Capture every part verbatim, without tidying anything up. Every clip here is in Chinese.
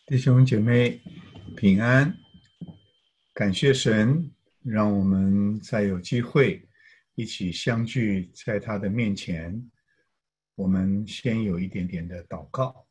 弟兄姐妹平安，感谢神，让我们再有机会一起相聚在他的面前。我们先有一点点的祷告。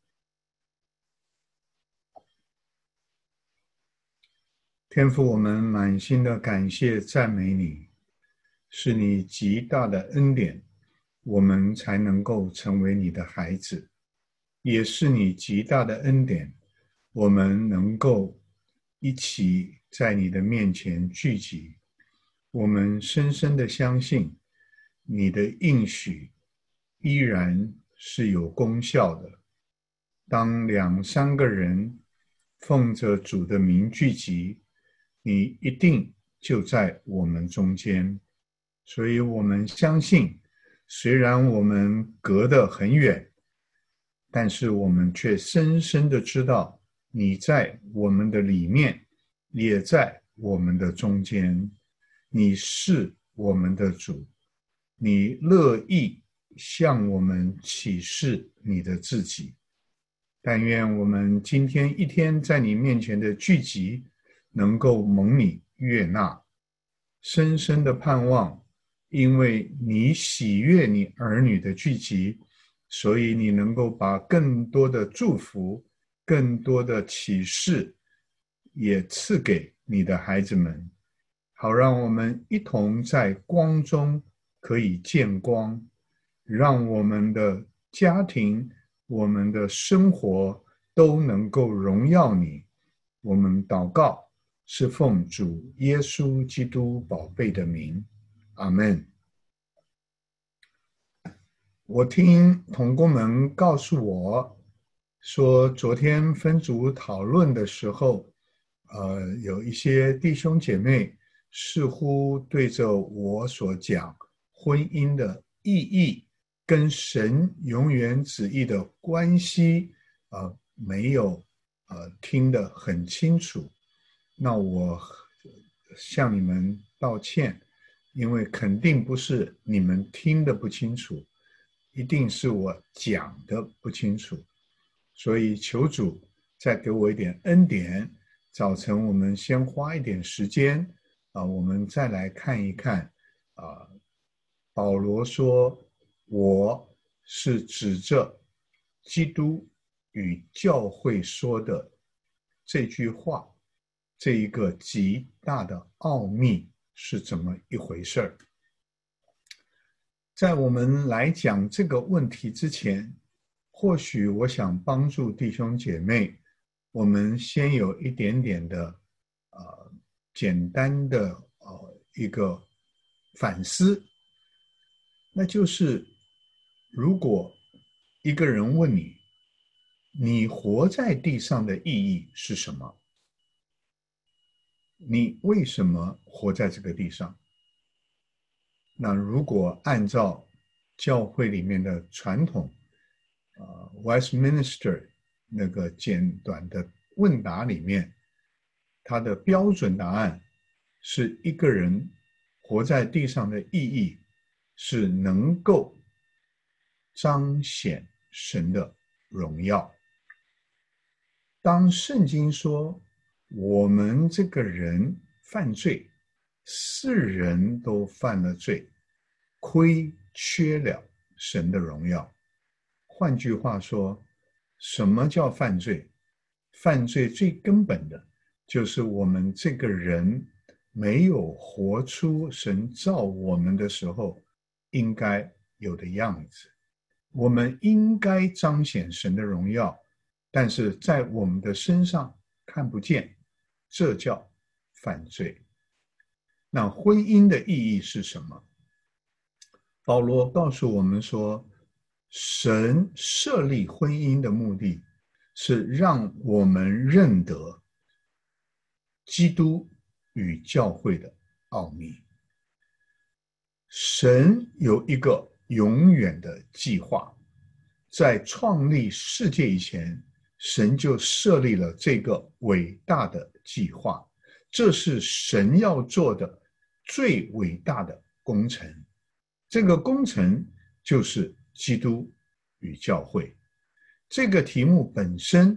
天父，我们满心的感谢赞美你，是你极大的恩典，我们才能够成为你的孩子，也是你极大的恩典，我们能够一起在你的面前聚集。我们深深的相信你的应许依然是有功效的。当两三个人奉着主的名聚集，你一定就在我们中间。所以我们相信，虽然我们隔得很远，但是我们却深深的知道你在我们的里面，也在我们的中间。你是我们的主，你乐意向我们启示你的自己。但愿我们今天一天在你面前的聚集能够蒙你悦纳，深深的盼望，因为你喜悦你儿女的聚集，所以你能够把更多的祝福，更多的启示也赐给你的孩子们，好让我们一同在光中可以见光，让我们的家庭，我们的生活都能够荣耀你。我们祷告是奉主耶稣基督宝贝的名，阿们。我听同工们告诉我说，昨天分组讨论的时候，呃，有一些弟兄姐妹似乎对着我所讲婚姻的意义跟神永远旨意的关系，呃，没有呃听得很清楚。那我向你们道歉，因为肯定不是你们听得不清楚，一定是我讲的不清楚。所以求主再给我一点恩典，早晨我们先花一点时间啊、呃，我们再来看一看啊、呃。保罗说，我是指着基督与教会说的这句话，这一个极大的奥秘是怎么一回事儿。在我们来讲这个问题之前，或许我想帮助弟兄姐妹，我们先有一点点的呃简单的呃一个反思，那就是如果一个人问你，你活在地上的意义是什么？你为什么活在这个地上？那如果按照教会里面的传统，呃 Westminster 那个简短的问答里面，它的标准答案是一个人活在地上的意义是能够彰显神的荣耀。当圣经说我们这个人犯罪，世人都犯了罪，亏缺了神的荣耀。换句话说，什么叫犯罪？犯罪最根本的就是我们这个人没有活出神造我们的时候应该有的样子。我们应该彰显神的荣耀，但是在我们的身上看不见，这叫犯罪。那婚姻的意义是什么？保罗告诉我们说，神设立婚姻的目的是让我们认得基督与教会的奥秘。神有一个永远的计划，在创立世界以前，神就设立了这个伟大的计划，这是神要做的最伟大的工程。这个工程就是基督与教会。这个题目本身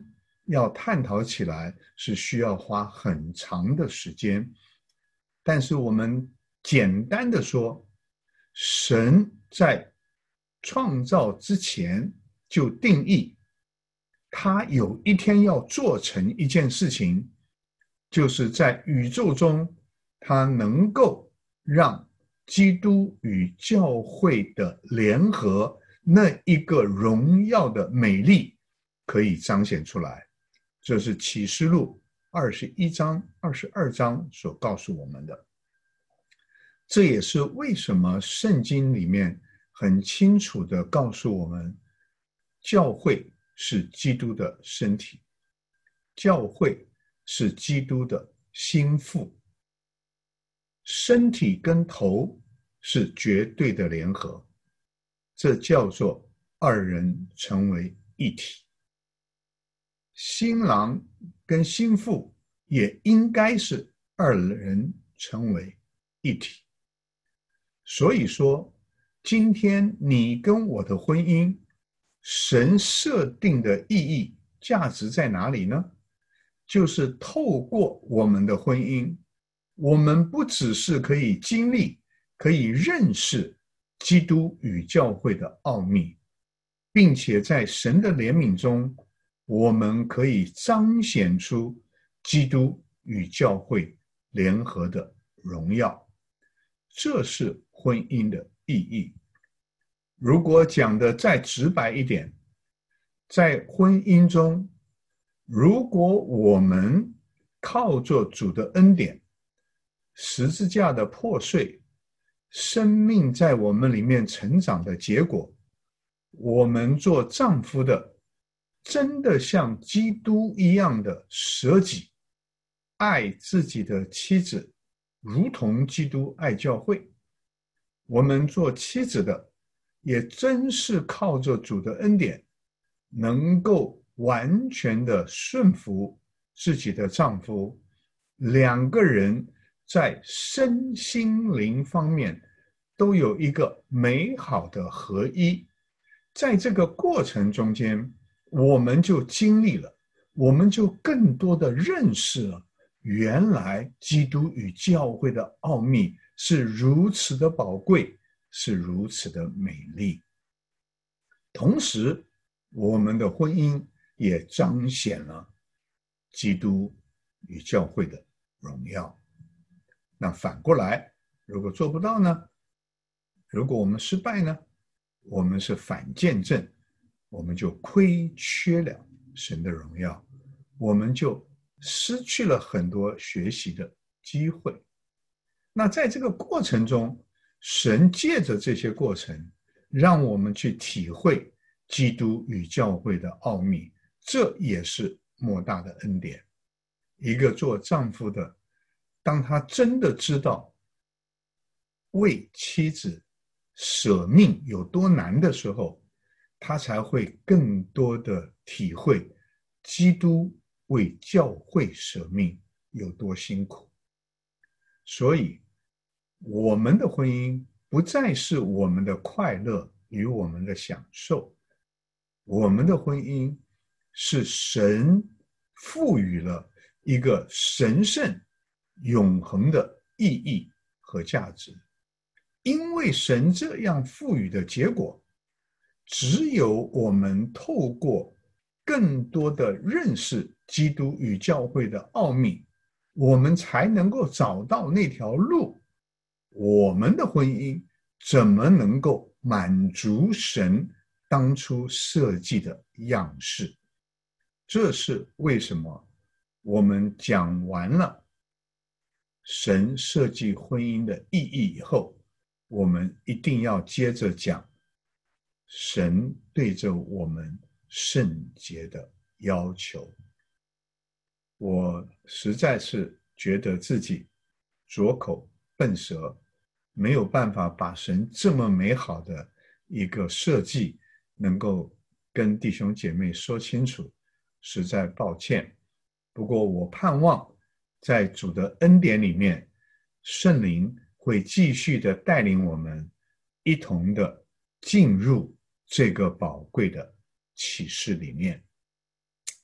要探讨起来是需要花很长的时间。但是我们简单的说，神在创造之前就定义，他有一天要做成一件事情，就是在宇宙中，他能够让基督与教会的联合那一个荣耀的美丽可以彰显出来。这是启示录二十一章、二十二章所告诉我们的。这也是为什么圣经里面很清楚地告诉我们，教会是基督的身体，教会是基督的心腹，身体跟头是绝对的联合，这叫做二人成为一体。新郎跟新妇也应该是二人成为一体。所以说，今天你跟我的婚姻，神设定的意义价值在哪里呢？就是透过我们的婚姻，我们不只是可以经历，可以认识基督与教会的奥秘，并且在神的怜悯中，我们可以彰显出基督与教会联合的荣耀。这是婚姻的意义。如果讲的再直白一点，在婚姻中，如果我们靠着主的恩典，十字架的破碎，生命在我们里面成长的结果，我们做丈夫的真的像基督一样的舍己，爱自己的妻子，如同基督爱教会。我们做妻子的也真是靠着主的恩典，能够完全的顺服自己的丈夫，两个人在身心灵方面都有一个美好的合一。在这个过程中间，我们就经历了，我们就更多的认识了，原来基督与教会的奥秘是如此的宝贵，是如此的美丽。同时，我们的婚姻也彰显了基督与教会的荣耀。那反过来，如果做不到呢？如果我们失败呢？我们是反见证，我们就亏缺了神的荣耀，我们就失去了很多学习的机会。那在这个过程中，神借着这些过程，让我们去体会基督与教会的奥秘，这也是莫大的恩典。一个做丈夫的，当他真的知道为妻子舍命有多难的时候，他才会更多的体会基督为教会舍命有多辛苦。所以我们的婚姻不再是我们的快乐与我们的享受，我们的婚姻是神赋予了一个神圣永恒的意义和价值。因为神这样赋予的结果，只有我们透过更多的认识基督与教会的奥秘，我们才能够找到那条路。我们的婚姻怎么能够满足神当初设计的样式？这是为什么我们讲完了神设计婚姻的意义以后，我们一定要接着讲神对着我们圣洁的要求。我实在是觉得自己拙口笨舌，没有办法把神这么美好的一个设计能够跟弟兄姐妹说清楚，实在抱歉。不过我盼望在主的恩典里面，圣灵会继续的带领我们一同的进入这个宝贵的启示里面。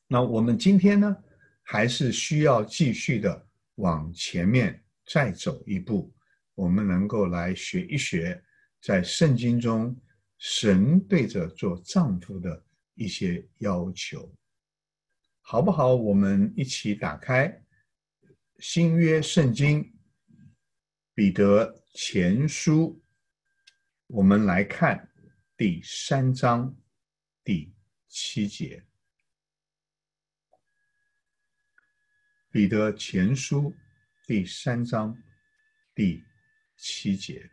那我们今天呢，还是需要继续的往前面再走一步，我们能够来学一学在圣经中神对着做丈夫的一些要求，好不好？我们一起打开新约圣经彼得前书，我们来看第三章第七节。彼得前书第三章第七节，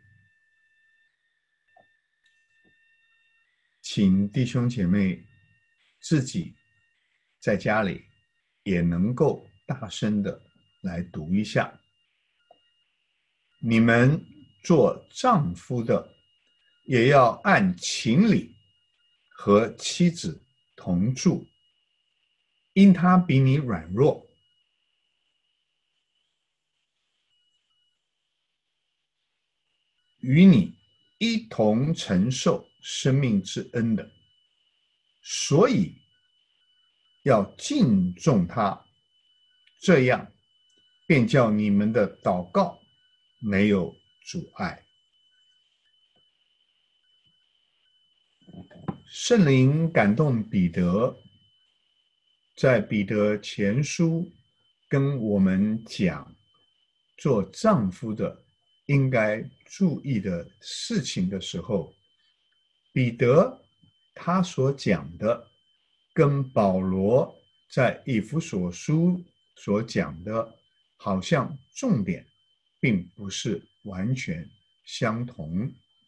请弟兄姐妹自己在家里也能够大声的来读一下。你们做丈夫的，也要按情理和妻子同住，因他比你软弱，与你一同承受生命之恩的，所以要敬重他，这样便叫你们的祷告没有阻碍。圣灵感动彼得，在彼得前书跟我们讲做丈夫的应该注意的事情的时候，彼得他所讲的跟保罗在以弗所书所讲的好像重点并不是完全相同。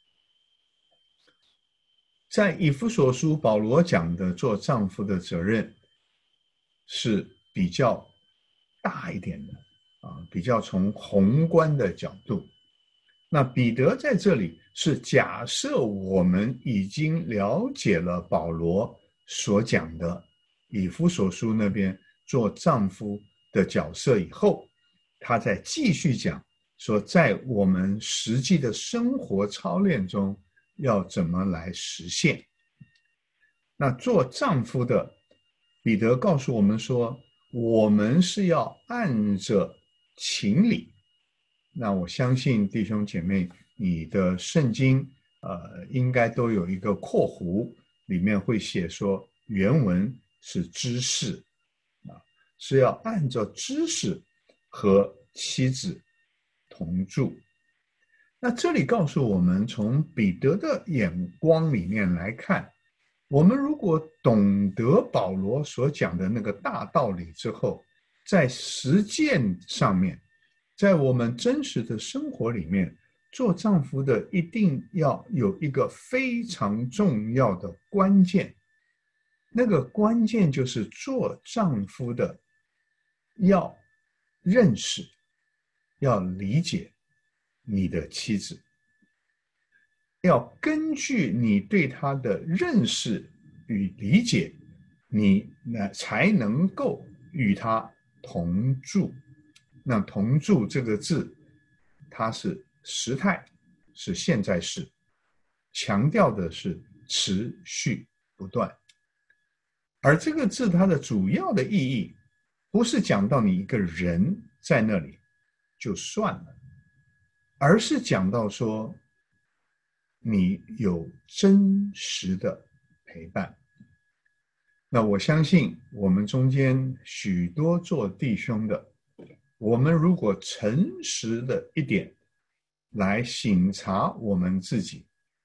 在以弗所书，保罗讲的做丈夫的责任是比较大一点的啊，比较从宏观的角度。那彼得在这里是假设我们已经了解了保罗所讲的以弗所书那边做丈夫的角色以后，他再继续讲说，在我们实际的生活操练中要怎么来实现。那做丈夫的，彼得告诉我们说，我们是要按着情理。那我相信弟兄姐妹，你的圣经呃应该都有一个括弧，里面会写说原文是知识啊，是要按照知识和妻子同住。那这里告诉我们，从彼得的眼光里面来看，我们如果懂得保罗所讲的那个大道理之后，在实践上面，在我们真实的生活里面，做丈夫的一定要有一个非常重要的关键，那个关键就是做丈夫的要认识，要理解你的妻子，要根据你对她的认识与理解，你才能够与她同住。那同住这个字，它是时态，是现在式，强调的是持续不断。而这个字它的主要的意义，不是讲到你一个人在那里就算了，而是讲到说你有真实的陪伴。那我相信我们中间许多做弟兄的，我们如果诚实的一点来省察我们自己，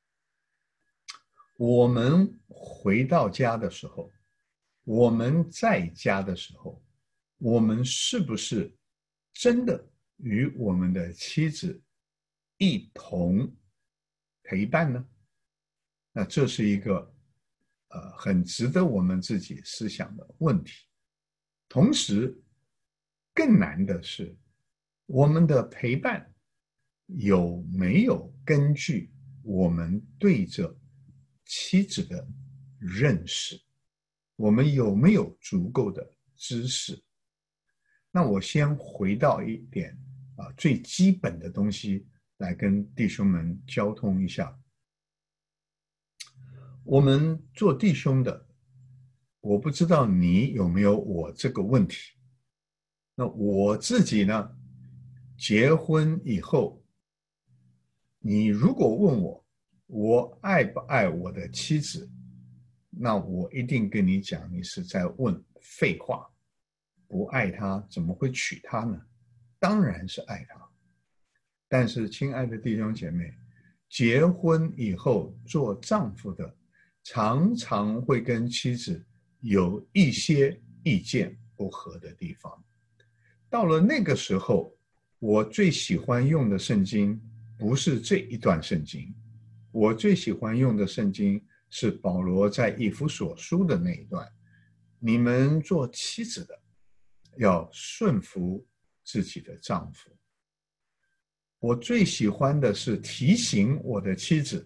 我们回到家的时候，我们在家的时候，我们是不是真的与我们的妻子一同陪伴呢？那这是一个呃很值得我们自己思想的问题。同时更难的是，我们的陪伴有没有根据我们对着妻子的认识，我们有没有足够的知识？那我先回到一点啊，最基本的东西来跟弟兄们交通一下。我们做弟兄的， 我不知道你有没有我这个问题。那我自己呢，结婚以后，你如果问我，我爱不爱我的妻子，那我一定跟你讲，你是在问废话。不爱她怎么会娶她呢？当然是爱她。但是亲爱的弟兄姐妹，结婚以后做丈夫的常常会跟妻子有一些意见不合的地方。到了那个时候，我最喜欢用的圣经不是这一段圣经，我最喜欢用的圣经是保罗在以弗所书的那一段。你们做妻子的要顺服自己的丈夫。我最喜欢的是提醒我的妻子，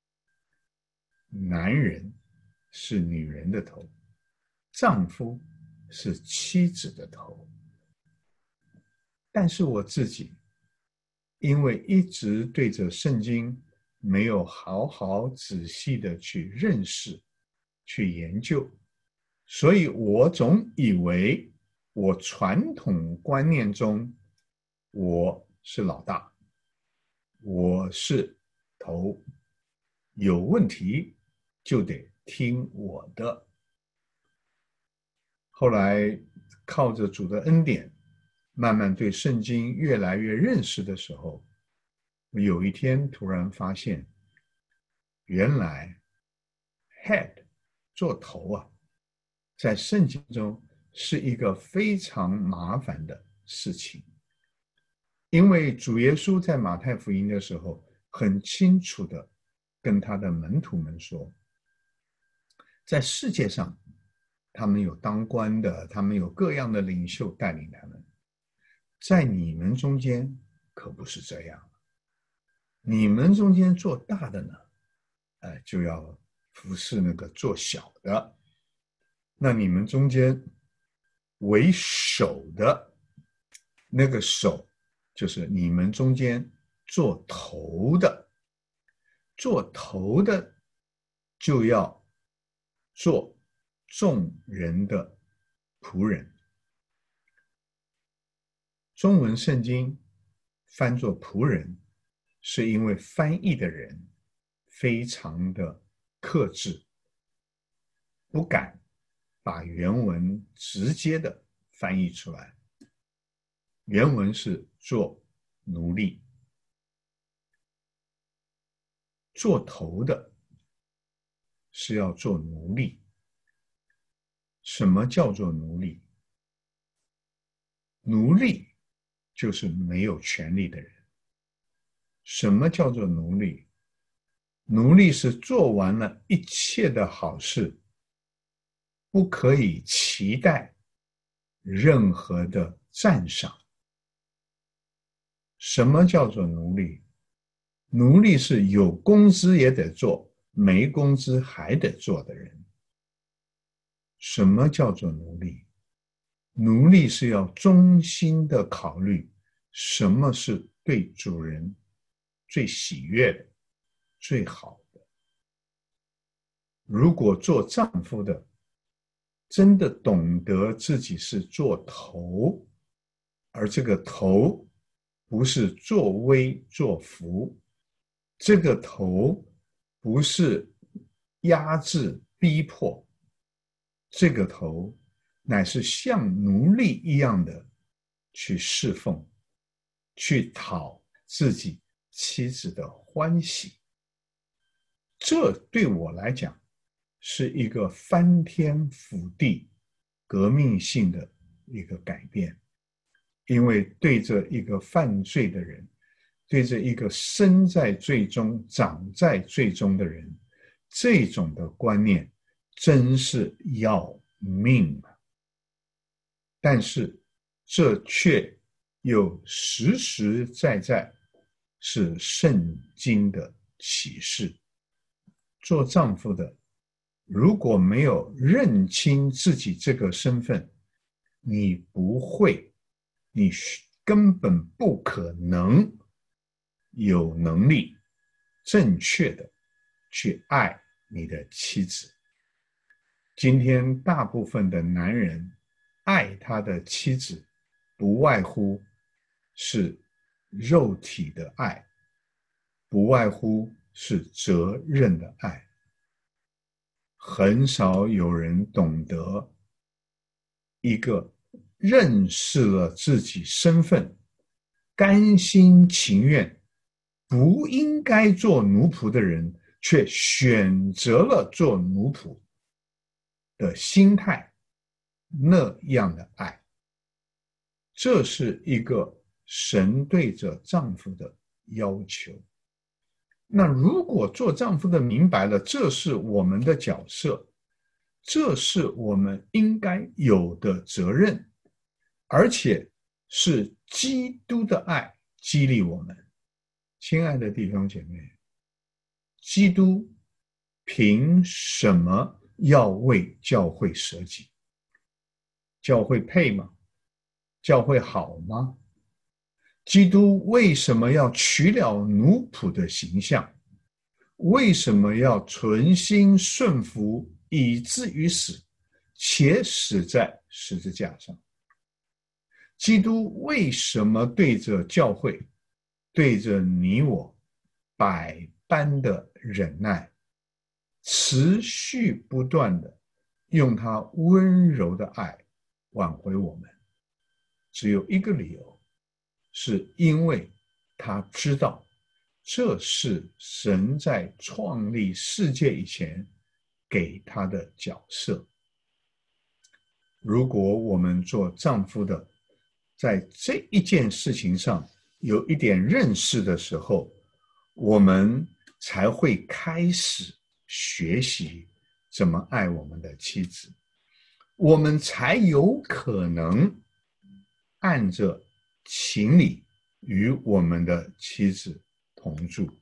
男人是女人的头，丈夫是妻子的头。但是我自己因为一直对着圣经没有好好仔细的去认识去研究，所以我总以为我传统观念中我是老大，我是头，有问题就得听我的。后来靠着主的恩典，慢慢对圣经越来越认识的时候，我有一天突然发现，原来 head 做头啊，在圣经中是一个非常麻烦的事情。因为主耶稣在马太福音的时候很清楚的跟他的门徒们说，在世界上他们有当官的，他们有各样的领袖带领他们，在你们中间可不是这样。你们中间做大的呢，呃，就要服侍那个做小的。那你们中间为首的那个首，就是你们中间做头的，做头的就要做众人的仆人。中文圣经翻作仆人，是因为翻译的人非常的克制，不敢把原文直接的翻译出来。原文是做奴隶，做头的是要做奴隶。什么叫做奴隶？奴隶就是没有权利的人。什么叫做奴隶？奴隶是做完了一切的好事，不可以期待任何的赞赏。什么叫做奴隶？奴隶是有工资也得做，没工资还得做的人。什么叫做奴隶？奴隶是要衷心的考虑什么是对主人最喜悦的、最好的。如果做丈夫的真的懂得自己是做头，而这个头不是作威作福，这个头不是压制逼迫，这个头乃是像奴隶一样的去侍奉，去讨自己妻子的欢喜。这对我来讲是一个翻天覆地革命性的一个改变。因为对着一个犯罪的人，对着一个生在罪中长在罪中的人，这种的观念真是要命啊！但是这却又实实在在是圣经的启示。做丈夫的如果没有认清自己这个身份，你不会，你根本不可能有能力正确的去爱你的妻子。 今天大部分的男人爱他的妻子，不外乎是肉体的爱，不外乎是责任的爱。很少有人懂得一个认识了自己身份，甘心情愿不应该做奴仆的人，却选择了做奴仆的心态，那样的爱。这是一个神对着丈夫的要求。那如果做丈夫的明白了，这是我们的角色，这是我们应该有的责任，而且是基督的爱激励我们。亲爱的弟兄姐妹，基督凭什么要为教会舍己？教会配吗？教会好吗？基督为什么要取了奴仆的形象？为什么要存心顺服，以至于死，且死在十字架上？基督为什么对着教会，对着你我，百般的忍耐，持续不断的用他温柔的爱挽回我们？只有一个理由，是因为他知道这是神在创立世界以前给他的角色。如果我们做丈夫的，在这一件事情上有一点认识的时候，我们才会开始学习怎么爱我们的妻子，我们才有可能按着情理与我们的妻子同住。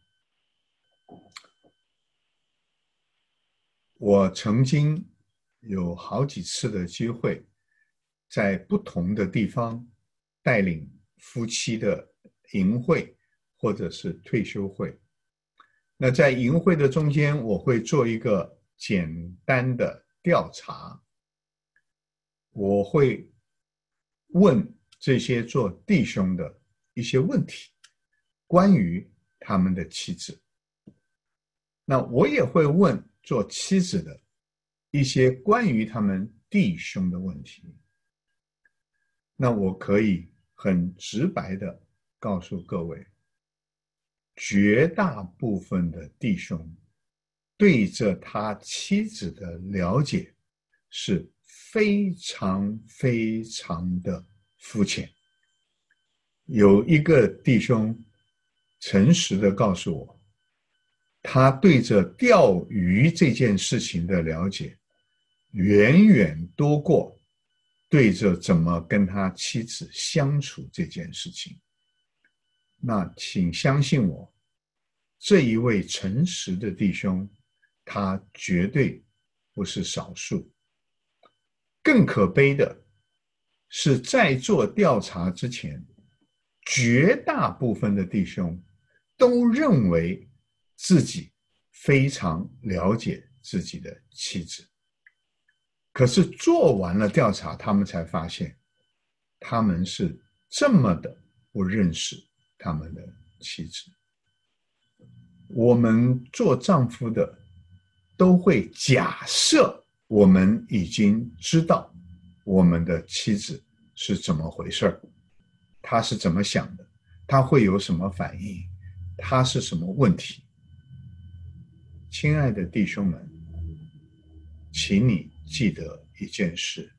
我曾经有好几次的机会，在不同的地方带领夫妻的营会或者是退休会。那在营会的中间，我会做一个简单的调查，我会问这些做弟兄的一些问题，关于他们的妻子。那我也会问做妻子的一些关于他们弟兄的问题。那我可以很直白的告诉各位，绝大部分的弟兄对着他妻子的了解是非常非常的肤浅。有一个弟兄诚实的告诉我，他对着钓鱼这件事情的了解远远多过对着怎么跟他妻子相处这件事情。那请相信我，这一位诚实的弟兄，他绝对不是少数。更可悲的是，在做调查之前，绝大部分的弟兄都认为自己非常了解自己的妻子，可是做完了调查，他们才发现他们是这么的不认识他们的妻子。我们做丈夫的都会假设我们已经知道我们的妻子是怎么回事，她是怎么想的，她会有什么反应，她是什么问题。亲爱的弟兄们，请你记得一件事，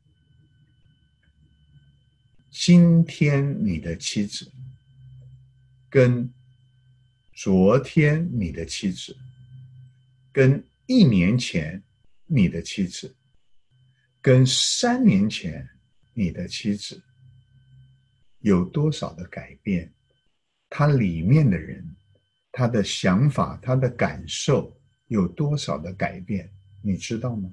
今天你的妻子跟昨天你的妻子，跟一年前你的妻子，跟三年前你的妻子，有多少的改变？他里面的人，他的想法，他的感受有多少的改变？你知道吗？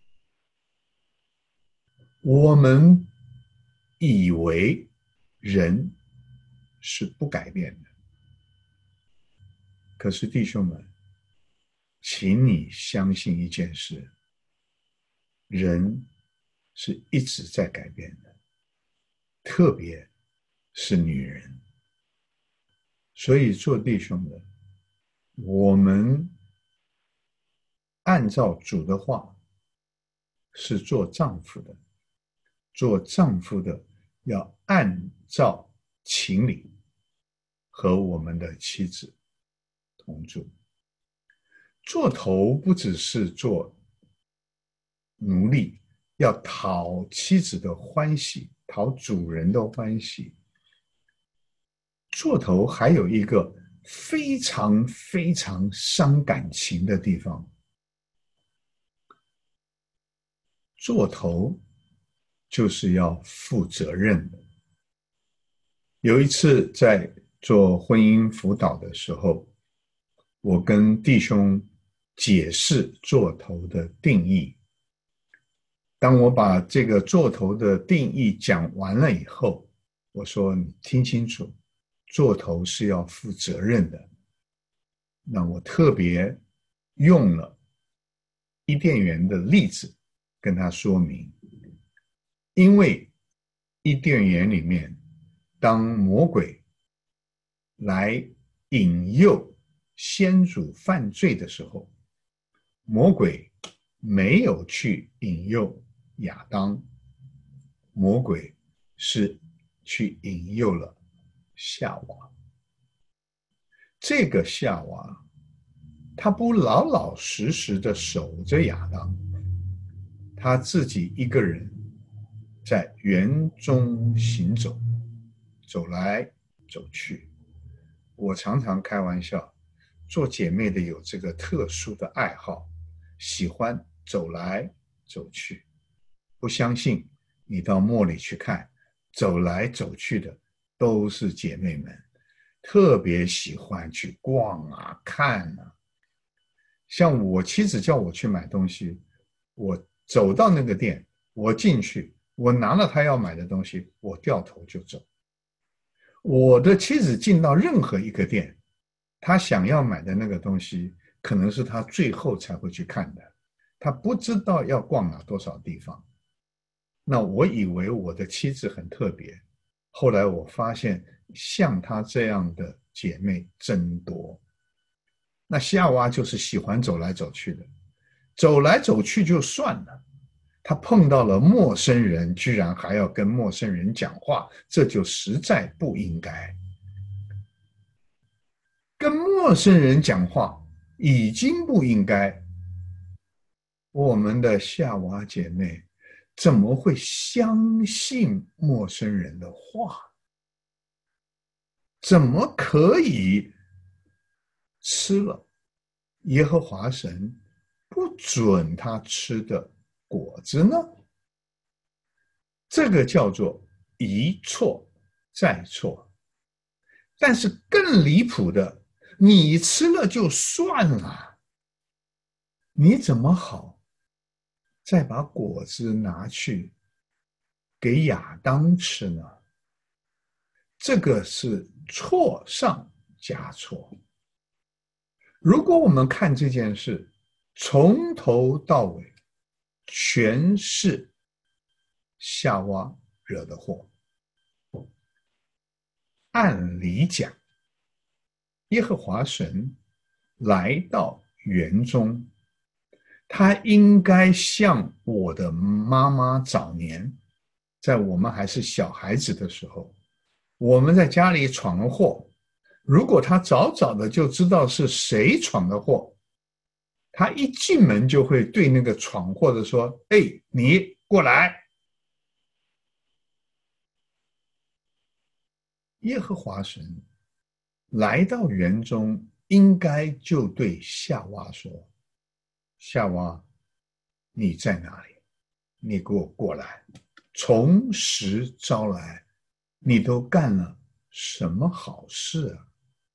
我们以为人是不改变的，可是弟兄们，请你相信一件事， 人是一直在改变的，特别是女人。所以做弟兄的，我们按照主的话是做丈夫的，做丈夫的要按照情理和我们的妻子同住。做头不只是做奴隶，要讨妻子的欢喜，讨主人的欢喜。做头还有一个非常非常伤感情的地方，做头就是要负责任的。有一次在做婚姻辅导的时候，我跟弟兄解释做头的定义。当我把这个做头的定义讲完了以后，我说你听清楚，做头是要负责任的。那我特别用了伊甸园的例子跟他说明，因为伊甸园里面，当魔鬼来引诱先祖犯罪的时候，魔鬼没有去引诱亚当，魔鬼是去引诱了夏娃。这个夏娃他不老老实实的守着亚当，他自己一个人在园中行走，走来走去。我常常开玩笑，做姐妹的有这个特殊的爱好，喜欢走来走去。不相信你到末里去看，走来走去的都是姐妹们，特别喜欢去逛啊看啊。像我妻子叫我去买东西，我走到那个店，我进去，我拿了她要买的东西，我掉头就走。我的妻子进到任何一个店，她想要买的那个东西可能是她最后才会去看的，她不知道要逛了多少地方。那我以为我的妻子很特别，后来我发现像她这样的姐妹真多。那夏娃就是喜欢走来走去的，走来走去就算了，她碰到了陌生人，居然还要跟陌生人讲话，这就实在不应该。跟陌生人讲话已经不应该，我们的夏娃姐妹怎么会相信陌生人的话？怎么可以吃了耶和华神不准他吃的果子呢？这个叫做一错再错。但是更离谱的，你吃了就算了，你怎么好再把果子拿去给亚当吃呢？这个是错上加错。如果我们看这件事从头到尾全是夏娃惹的祸，按理讲，耶和华神来到园中，他应该像我的妈妈早年，在我们还是小孩子的时候，我们在家里闯了祸，如果他早早的就知道是谁闯的祸，他一进门就会对那个闯祸的说：“哎，你过来。”耶和华神来到园中，应该就对夏娃说：“夏娃，你在哪里？你给我过来！从实招来，你都干了什么好事啊？”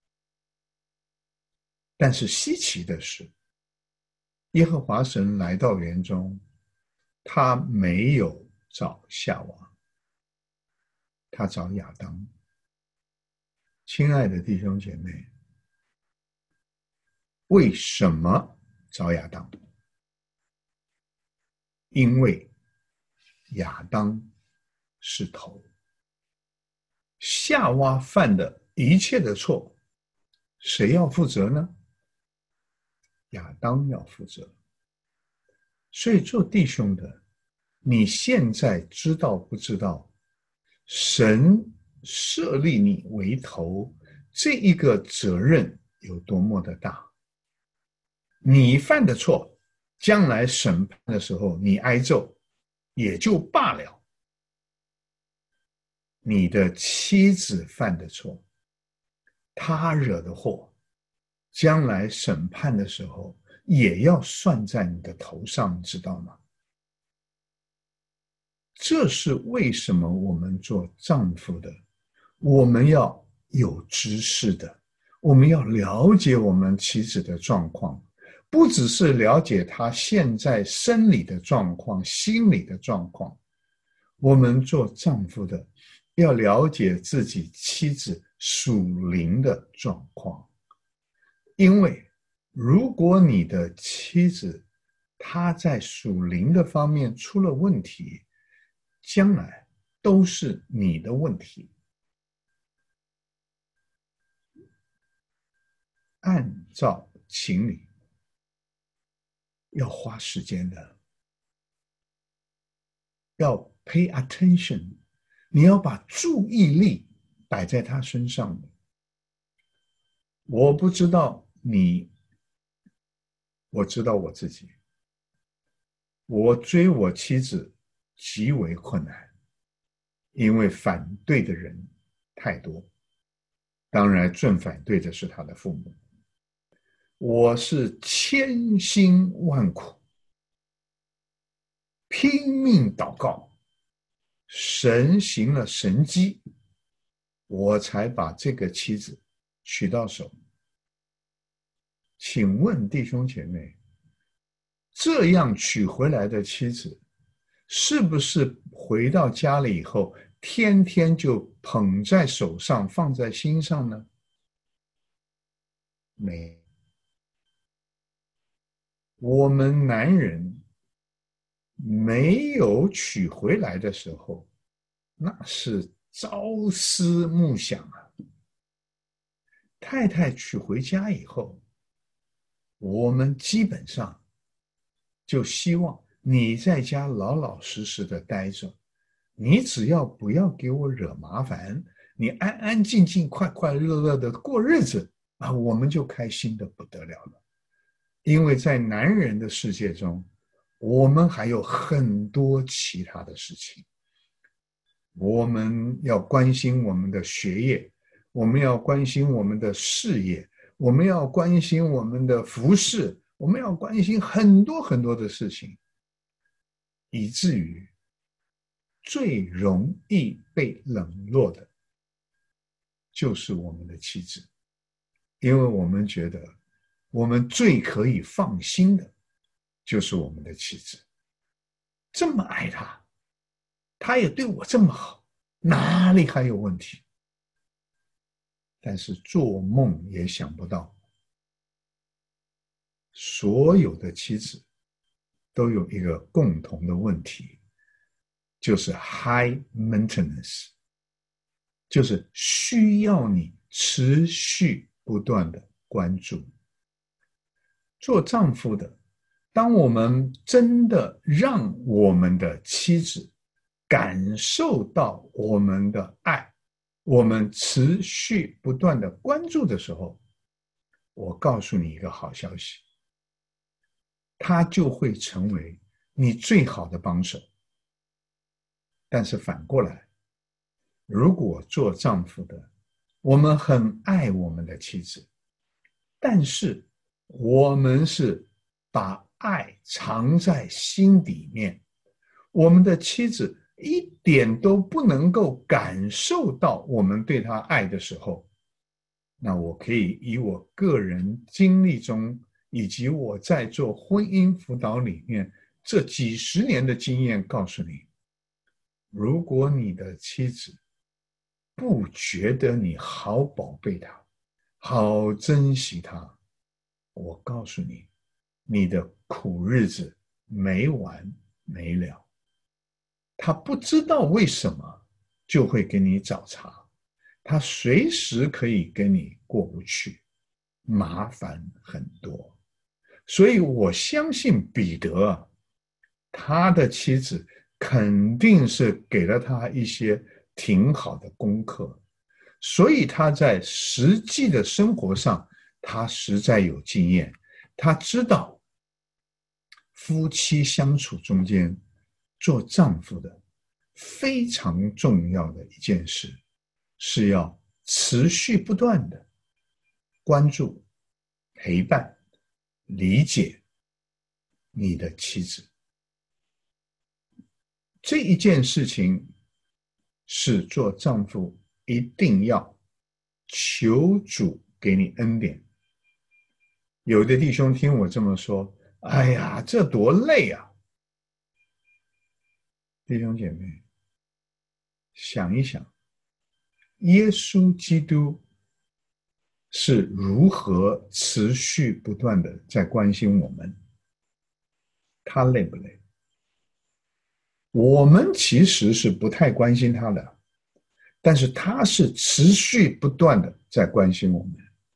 但是稀奇的是，耶和华神来到园中，他没有找夏娃，他找亚当。亲爱的弟兄姐妹，为什么找亚当？ 因为亚当是头，夏娃犯的一切的错，谁要负责呢？亚当要负责。所以做弟兄的，你现在知道不知道，神设立你为头，这一个责任有多么的大？你犯的错，将来审判的时候你挨揍也就罢了，你的妻子犯的错，他惹的祸，将来审判的时候也要算在你的头上，你知道吗？这是为什么我们做丈夫的，我们要有知识的，我们要了解我们妻子的状况，不只是了解她现在生理的状况、心理的状况，我们做丈夫的要了解自己妻子属灵的状况。因为如果你的妻子她在属灵的方面出了问题，将来都是你的问题。按照情理要花时间的，要 pay attention， 你要把注意力摆在他身上的。我不知道你，我知道我自己，我追我妻子极为困难，因为反对的人太多，当然最反对的是他的父母。我是千辛万苦，拼命祷告，神行了神迹，我才把这个妻子娶到手。请问弟兄姐妹，这样娶回来的妻子，是不是回到家里以后，天天就捧在手上，放在心上呢？没。我们男人没有娶回来的时候，那是朝思暮想啊。太太娶回家以后，我们基本上就希望你在家老老实实的待着，你只要不要给我惹麻烦，你安安静静快快乐乐的过日子啊，我们就开心的不得了了。因为在男人的世界中，我们还有很多其他的事情，我们要关心我们的学业，我们要关心我们的事业，我们要关心我们的服饰，我们要关心很多很多的事情，以至于最容易被冷落的就是我们的妻子，因为我们觉得我们最可以放心的就是我们的妻子，这么爱她，她也对我这么好，哪里还有问题？但是做梦也想不到，所有的妻子都有一个共同的问题，就是 high maintenance， 就是需要你持续不断的关注。做丈夫的，当我们真的让我们的妻子感受到我们的爱，我们持续不断的关注的时候，我告诉你一个好消息，他就会成为你最好的帮手。但是反过来，如果做丈夫的，我们很爱我们的妻子，但是我们是把爱藏在心里面，我们的妻子一点都不能够感受到我们对她爱的时候，那我可以以我个人经历中，以及我在做婚姻辅导里面这几十年的经验告诉你，如果你的妻子不觉得你好宝贝她，好珍惜她，我告诉你，你的苦日子没完没了。他不知道为什么就会给你找茬，他随时可以跟你过不去，麻烦很多。所以我相信彼得，他的妻子肯定是给了他一些挺好的功课，所以他在实际的生活上，他实在有经验，他知道夫妻相处中间，做丈夫的非常重要的一件事，是要持续不断的关注、陪伴、理解你的妻子。这一件事情是做丈夫一定要求主给你恩典。有的弟兄听我这么说，哎呀，这多累啊！弟兄姐妹，想一想，耶稣基督是如何持续不断的在关心我们，他累不累？我们其实是不太关心他的，但是他是持续不断的在关心我们。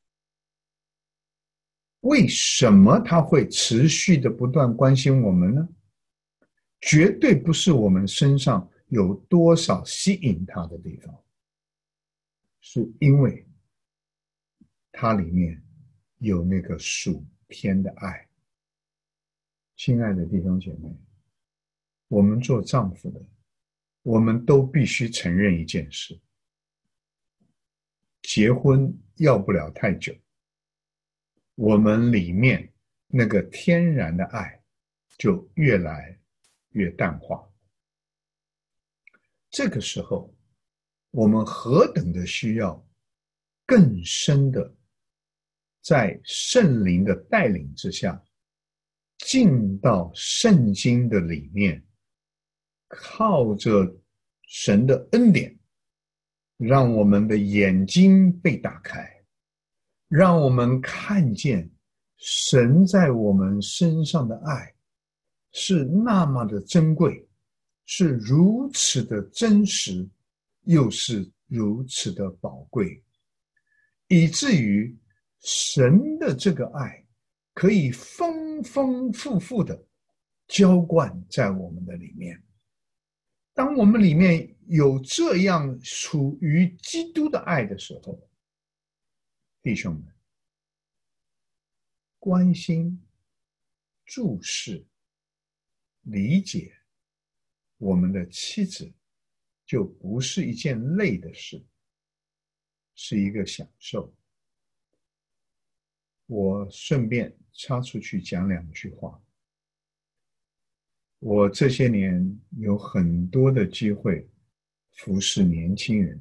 为什么他会持续的不断关心我们呢？绝对不是我们身上有多少吸引他的地方，是因为它里面有那个属天的爱。亲爱的弟兄姐妹，我们做丈夫的，我们都必须承认一件事，结婚要不了太久，我们里面那个天然的爱就越来越淡化。这个时候，我们何等的需要更深的在圣灵的带领之下，进到圣经的里面，靠着神的恩典，让我们的眼睛被打开，让我们看见神在我们身上的爱是那么的珍贵，是如此的真实，又是如此的宝贵，以至于神的这个爱可以丰丰富富的浇灌在我们的里面。当我们里面有这样属于基督的爱的时候，弟兄们，关心、注视、理解我们的妻子，就不是一件累的事，是一个享受。我顺便插出去讲两句话。我这些年有很多的机会服侍年轻人，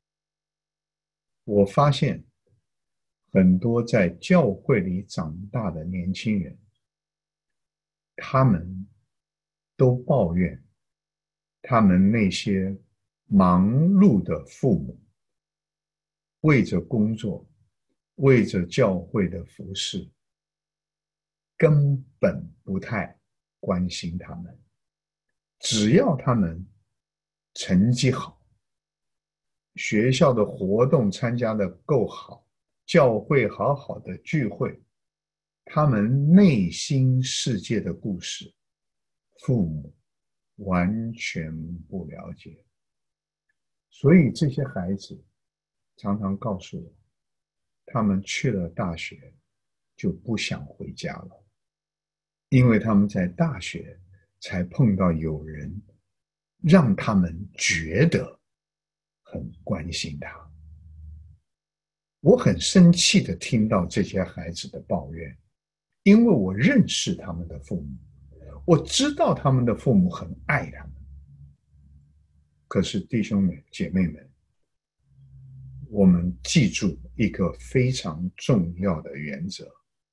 我发现很多在教会里长大的年轻人，他们都抱怨他们那些忙碌的父母，为着工作，为着教会的服侍，根本不太关心他们。只要他们成绩好，学校的活动参加的够好，教会好好的聚会，他们内心世界的故事，父母完全不了解。所以这些孩子常常告诉我，他们去了大学就不想回家了，因为他们在大学才碰到有人让他们觉得很关心他。我很生气地听到这些孩子的抱怨，因为我认识他们的父母，我知道他们的父母很爱他们。可是弟兄们姐妹们，我们记住一个非常重要的原则，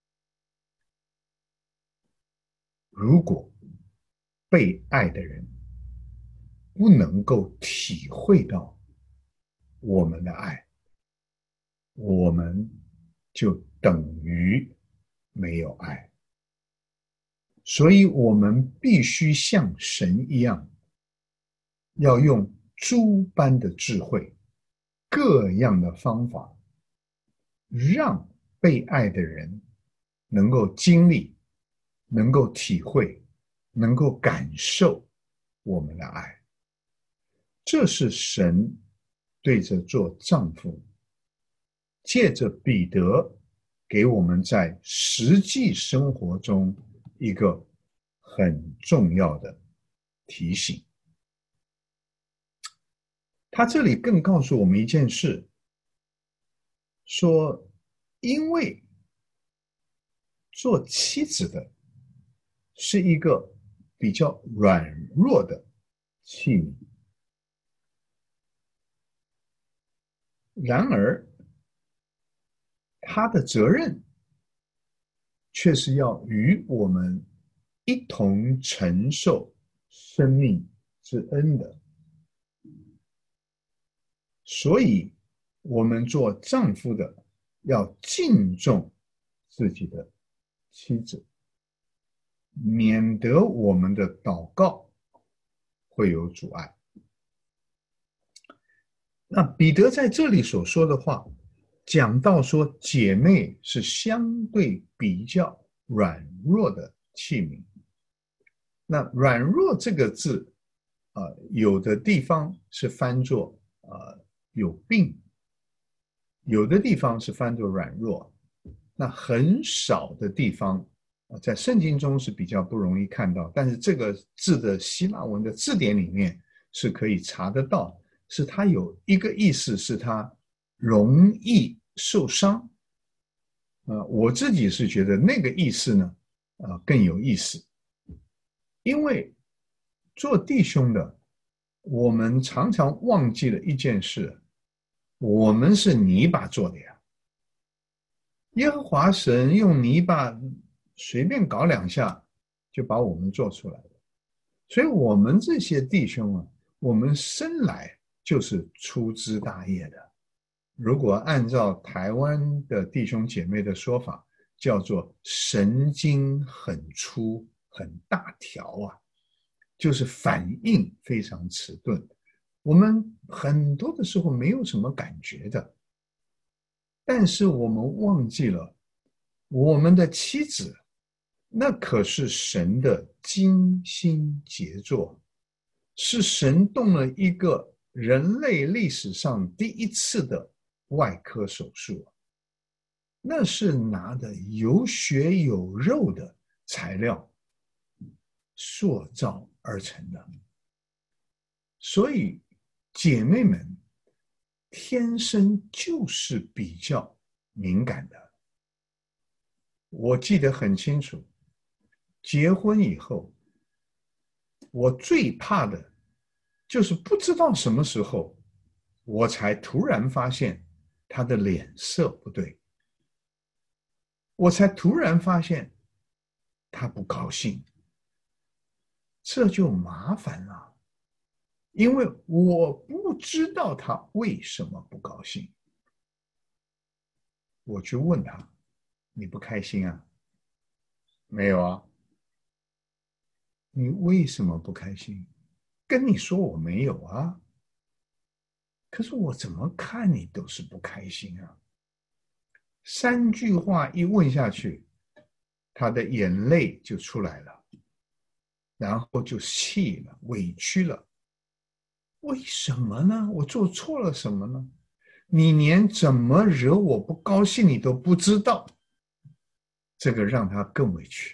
如果被爱的人不能够体会到我们的爱，我们就等于没有爱。 所以我们必须像神一样，要用诸般的智慧，各样的方法，让被爱的人能够经历，能够体会，能够感受我们的爱。这是神对着做丈夫，借着彼得给我们在实际生活中一个很重要的提醒。他这里更告诉我们一件事，说因为做妻子的是一个比较软弱的器皿，然而他的责任却是要与我们一同承受生命之恩的。所以我们做丈夫的要敬重自己的妻子，免得我们的祷告会有阻碍。那彼得在这里所说的话，讲到说姐妹是相对比较软弱的器皿。那软弱这个字，呃，有的地方是翻作呃有病，有的地方是翻作软弱。那很少的地方，在圣经中是比较不容易看到，但是这个字的希腊文的字典里面是可以查得到，是它有一个意思是它容易受伤。呃，我自己是觉得那个意思呢，呃，更有意思。因为做弟兄的，我们常常忘记了一件事，我们是泥巴做的呀。耶和华神用泥巴随便搞两下就把我们做出来了。所以我们这些弟兄啊，我们生来就是粗枝大叶的。如果按照台湾的弟兄姐妹的说法，叫做神经很粗很大条啊，就是反应非常迟钝。我们很多的时候没有什么感觉的，但是我们忘记了我们的妻子那可是神的精心杰作，是神动了一个人类历史上第一次的外科手术，那是拿的有血有肉的材料塑造而成的。所以姐妹们天生就是比较敏感的。我记得很清楚，结婚以后我最怕的就是不知道什么时候我才突然发现他的脸色不对，我才突然发现他不高兴，这就麻烦了，因为我不知道他为什么不高兴。我去问他，你不开心啊？没有啊。你为什么不开心？跟你说我没有啊，可是我怎么看你都是不开心啊。三句话一问下去，他的眼泪就出来了，然后就气了，委屈了。为什么呢？我做错了什么呢？你连怎么惹我不高兴你都不知道，这个让他更委屈。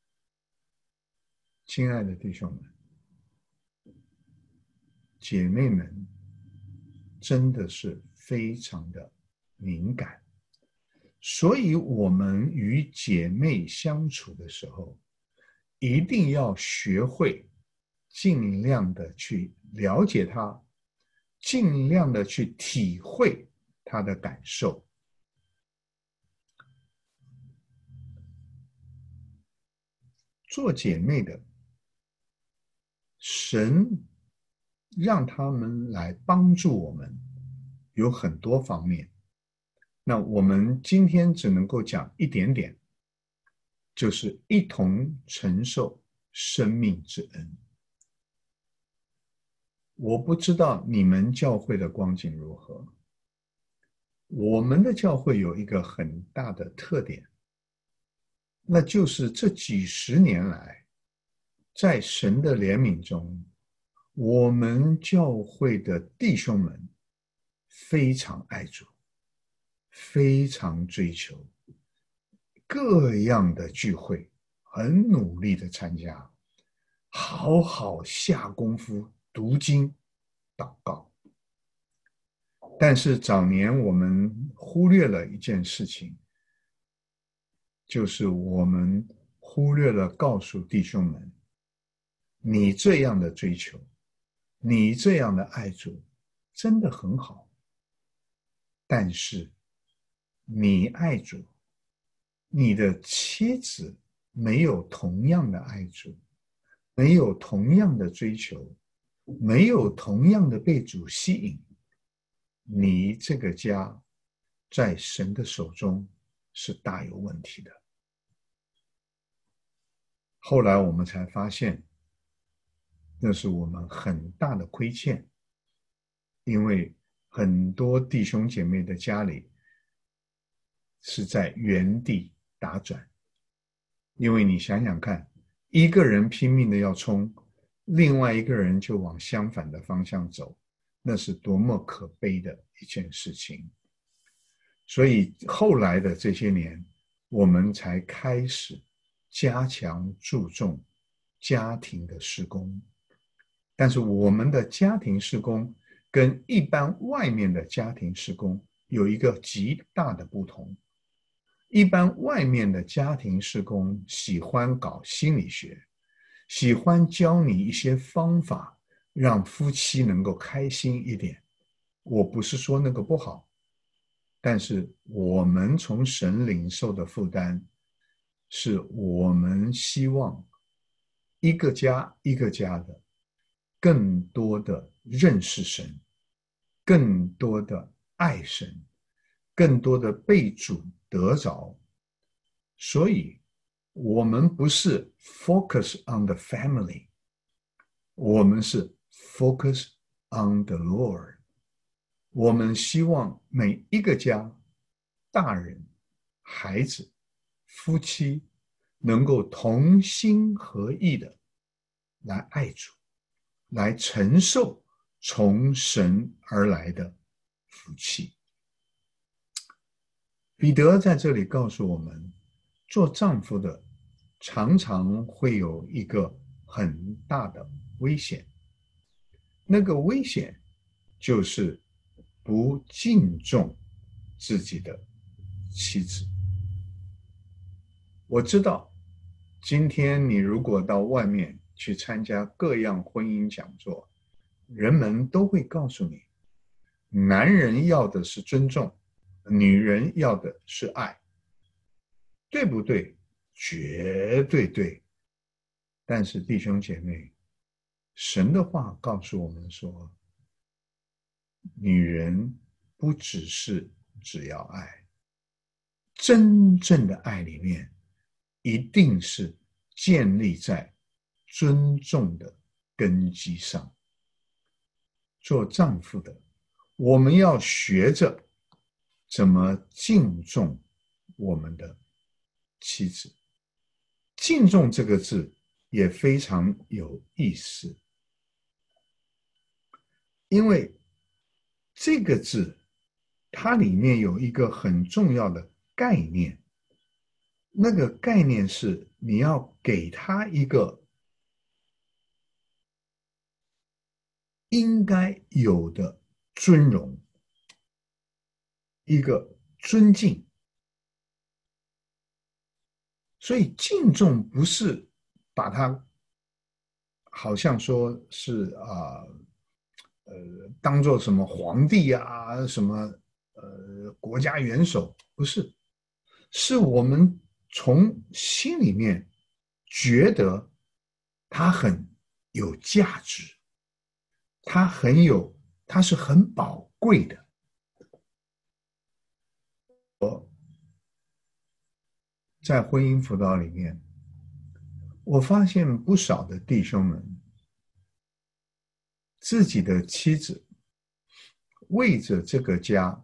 亲爱的弟兄们，姐妹们真的是非常的敏感，所以我们与姐妹相处的时候，一定要学会尽量的去了解她，尽量的去体会她的感受。做姐妹的，神让他们来帮助我们有很多方面，那我们今天只能够讲一点点。 就是一同承受生命之恩。我不知道你们教会的光景如何，我们的教会有一个很大的特点，那就是这几十年来，在神的怜悯中，我们教会的弟兄们非常爱主，非常追求各样的聚会，很努力的参加，好好下功夫读经祷告。但是早年我们忽略了一件事情，就是我们忽略了告诉弟兄们，你这样的追求，你这样的爱主真的很好，但是你爱主，你的妻子没有同样的爱主，没有同样的追求，没有同样的被主吸引，你这个家在神的手中是大有问题的。后来我们才发现，那是我们很大的亏欠，因为很多弟兄姐妹的家里是在原地打转。因为你想想看，一个人拼命的要冲，另外一个人就往相反的方向走，那是多么可悲的一件事情。所以后来的这些年，我们才开始加强注重家庭的事工。但是我们的家庭事工跟一般外面的家庭事工有一个极大的不同。一般外面的家庭事工喜欢搞心理学，喜欢教你一些方法，让夫妻能够开心一点。我不是说那个不好，但是我们从神领受的负担，是我们希望一个家一个家的更多的认识神，更多的爱神，更多的被主得着。所以我们不是 focus on the family， 我们是 focus on the Lord。 我们希望每一个家，大人、孩子、夫妻能够同心合意的来爱主，来承受从神而来的福气。彼得在这里告诉我们，做丈夫的常常会有一个很大的危险，那个危险就是不敬重自己的妻子。我知道今天你如果到外面去参加各样婚姻讲座，人们都会告诉你，男人要的是尊重，女人要的是爱，对不对？绝对对。但是弟兄姐妹，神的话告诉我们说，女人不只是只要爱，真正的爱里面一定是建立在尊重的根基上。做丈夫的，我们要学着怎么敬重我们的妻子。敬重这个字也非常有意思，因为这个字它里面有一个很重要的概念，那个概念是你要给他一个应该有的尊荣，一个尊敬。所以敬重不是把它好像说是啊 呃, 呃当做什么皇帝啊，什么呃国家元首，不是，是我们从心里面觉得他很有价值，他很有，他是很宝贵的。 在婚姻辅导里面，我发现不少的弟兄们，自己的妻子为着这个家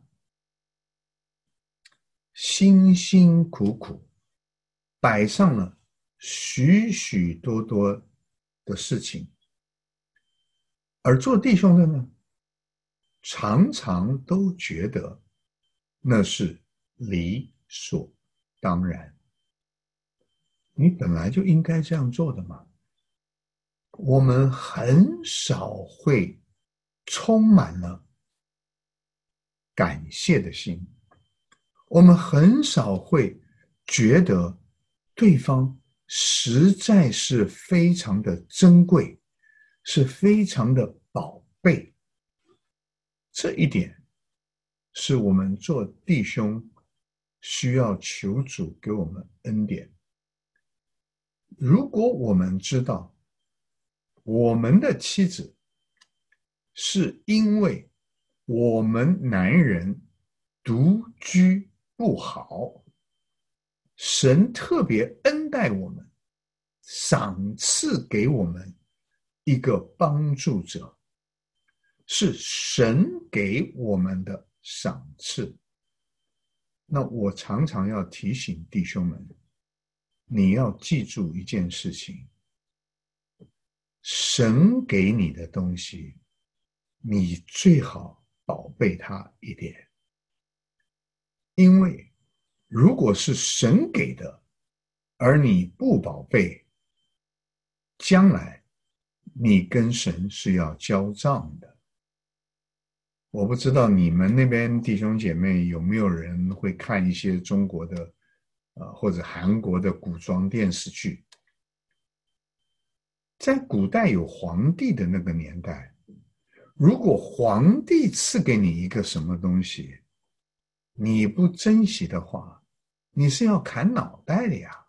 辛辛苦苦摆上了许许多多的事情，而做弟兄的呢，常常都觉得那是理所当然。你本来就应该这样做的嘛。我们很少会充满了感谢的心，我们很少会觉得对方实在是非常的珍贵，是非常的宝贝。这一点是我们做弟兄需要求主给我们恩典。如果我们知道我们的妻子是因为我们男人独居不好，神特别恩待我们，赏赐给我们一个帮助者，是神给我们的赏赐。那我常常要提醒弟兄们，你要记住一件事情，神给你的东西，你最好宝贝它一点。因为如果是神给的，而你不宝贝，将来你跟神是要交账的。我不知道你们那边弟兄姐妹有没有人会看一些中国的呃或者韩国的古装电视剧。在古代有皇帝的那个年代，如果皇帝赐给你一个什么东西，你不珍惜的话，你是要砍脑袋的呀。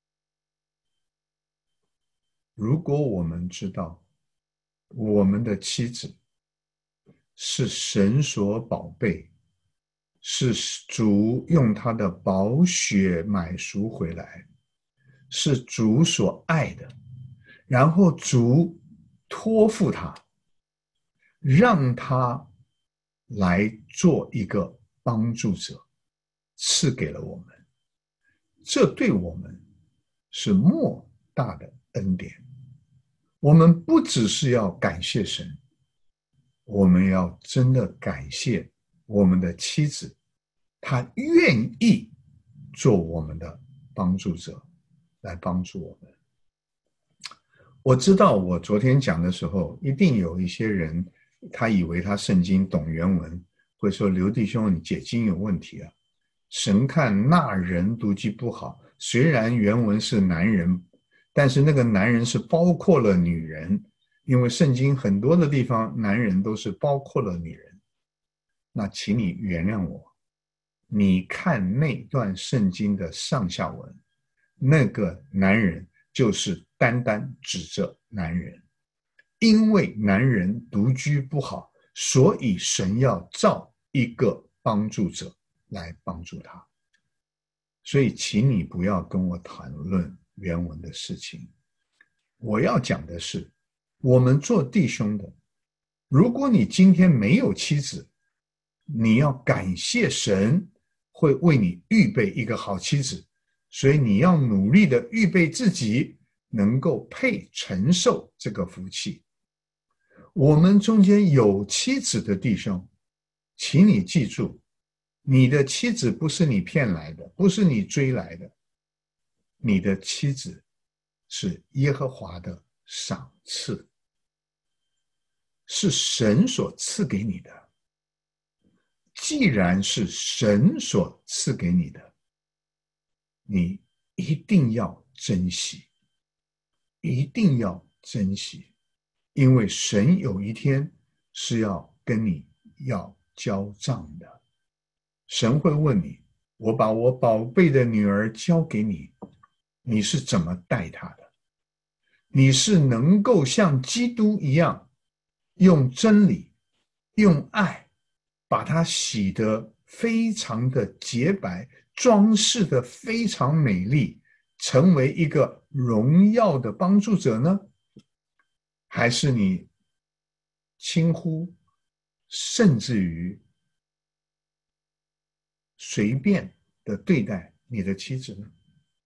如果我们知道我们的妻子是神所宝贝，是主用他的宝血买赎回来，是主所爱的，然后主托付他，让他来做一个帮助者，赐给了我们，这对我们是莫大的恩典。我们不只是要感谢神，我们要真的感谢我们的妻子，她愿意做我们的帮助者，来帮助我们。我知道我昨天讲的时候，一定有一些人他以为他圣经懂原文，会说刘弟兄你解经有问题啊，神看那人独居不好，虽然原文是男人，但是那个男人是包括了女人，因为圣经很多的地方男人都是包括了女人。那请你原谅我，你看那段圣经的上下文，那个男人就是单单指着男人，因为男人独居不好，所以神要造一个帮助者来帮助他。所以请你不要跟我谈论原文的事情，我要讲的是我们做弟兄的，如果你今天没有妻子，你要感谢神会为你预备一个好妻子，所以你要努力的预备自己能够配承受这个福气。我们中间有妻子的弟兄，请你记住，你的妻子不是你骗来的，不是你追来的，你的妻子是耶和华的赏赐，是神所赐给你的。既然是神所赐给你的，你一定要珍惜，一定要珍惜，因为神有一天是要跟你要交账的。神会问你，我把我宝贝的女儿交给你，你是怎么待她的？你是能够像基督一样，用真理，用爱，把她洗得非常的洁白， 装饰的非常美丽，成为一个荣耀的帮助者呢？还是你轻忽，甚至于随便的对待你的妻子呢？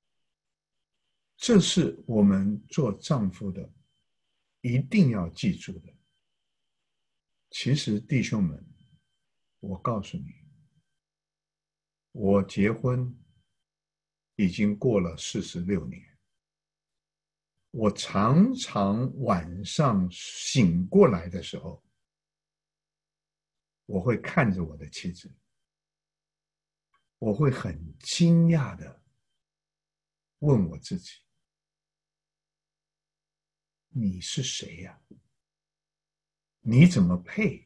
这是我们做丈夫的一定要记住的。其实弟兄们，我告诉你，我结婚已经过了四十六年，我常常晚上醒过来的时候，我会看着我的妻子，我会很惊讶的问我自己，你是谁呀？你怎么配？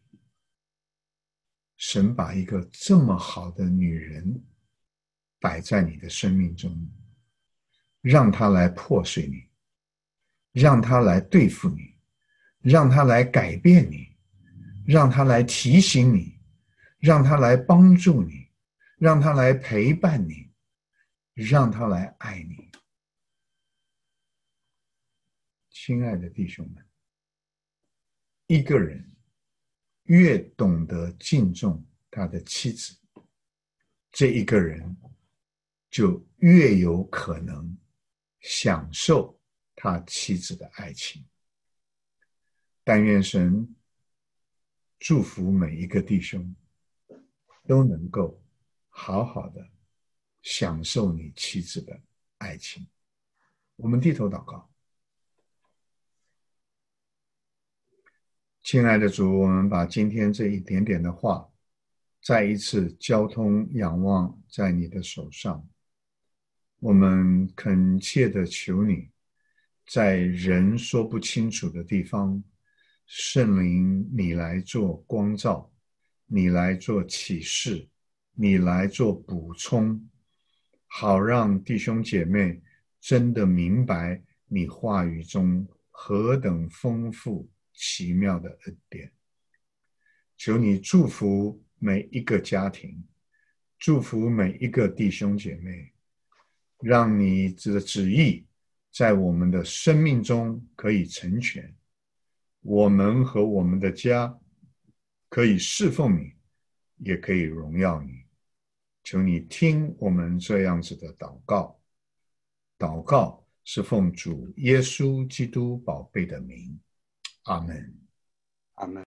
神把一个这么好的女人摆在你的生命中，让她来破碎你，让她来对付你，让她来改变你，让她来提醒你，让她来帮助你，让她来陪伴你，让她来爱你。亲爱的弟兄们，一个人越懂得敬重他的妻子，这一个人就越有可能享受他妻子的爱情。但愿神祝福每一个弟兄都能够好好的享受你妻子的爱情。我们低头祷告。亲爱的主，我们把今天这一点点的话再一次交通仰望在你的手上，我们恳切的求你，在人说不清楚的地方，圣灵你来做光照，你来做启示，你来做补充，好让弟兄姐妹真的明白你话语中何等丰富奇妙的恩典。求你祝福每一个家庭，祝福每一个弟兄姐妹，让你的旨意在我们的生命中可以成全，我们和我们的家可以侍奉你，也可以荣耀你。求你听我们这样子的祷告，祷告是奉主耶稣基督宝贝的名，阿们。 阿们。